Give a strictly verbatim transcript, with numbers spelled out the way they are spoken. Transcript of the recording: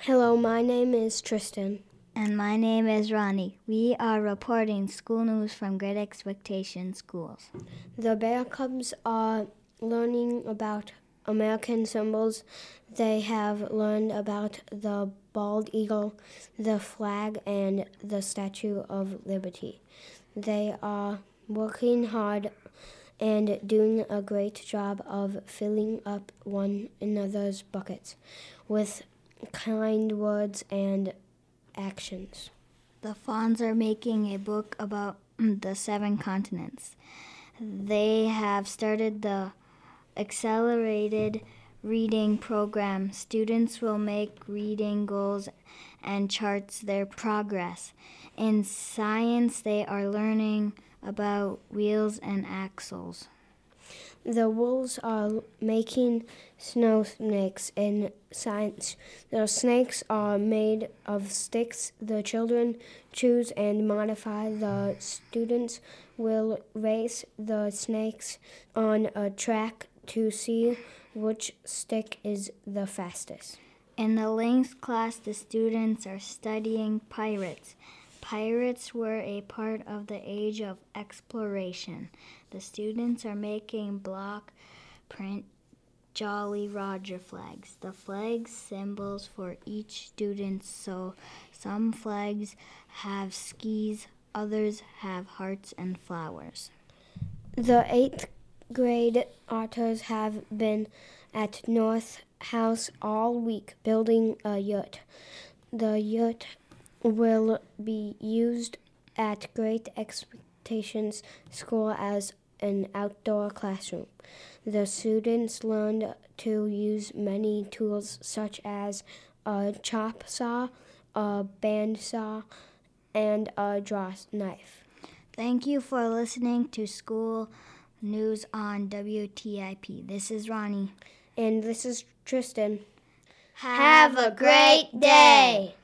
Hello, my name is Tristan. And my name is Ronnie. We are reporting school news from Great Expectation Schools. The Bear Cubs are learning about American symbols. They have learned about the bald eagle, the flag, and the Statue of Liberty. They are working hard and doing a great job of filling up one another's buckets with kind words and actions. The Fawns are making a book about the seven continents. They have started the accelerated reading program. Students will make reading goals and charts their progress. In science, they are learning about wheels and axles. The wolves are making snow snakes in science. The snakes are made of sticks. The children choose and modify. The students will race the snakes on a track to see which stick is the fastest. In the Lynx class, the students are studying pirates. Pirates were a part of the age of exploration. The students are making block print Jolly Roger flags. The flags symbols for each student, so some flags have skis, others have hearts and flowers. The eighth grade otters have been at North House all week building a yurt. The yurt will be used at Great Expectations School as an outdoor classroom. The students learned to use many tools such as a chop saw, a band saw, and a draw knife. Thank you for listening to School News on W T I P. This is Ronnie. And this is Tristan. Have a great day!